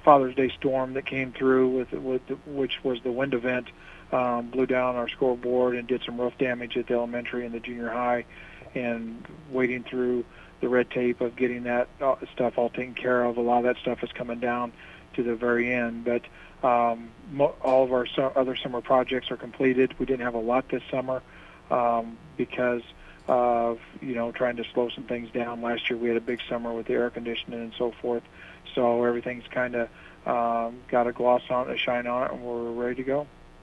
Father's Day storm that came through which was the wind event, blew down our scoreboard and did some roof damage at the elementary and the junior high, and wading through the red tape of getting that stuff all taken care of. A lot of that stuff is coming down to the very end, but all of our other summer projects are completed. We didn't have a lot this summer because of trying to slow some things down. Last year we had a big summer with the air conditioning and so forth, so everything's kind of got a gloss on it, a shine on it, and we're ready to go.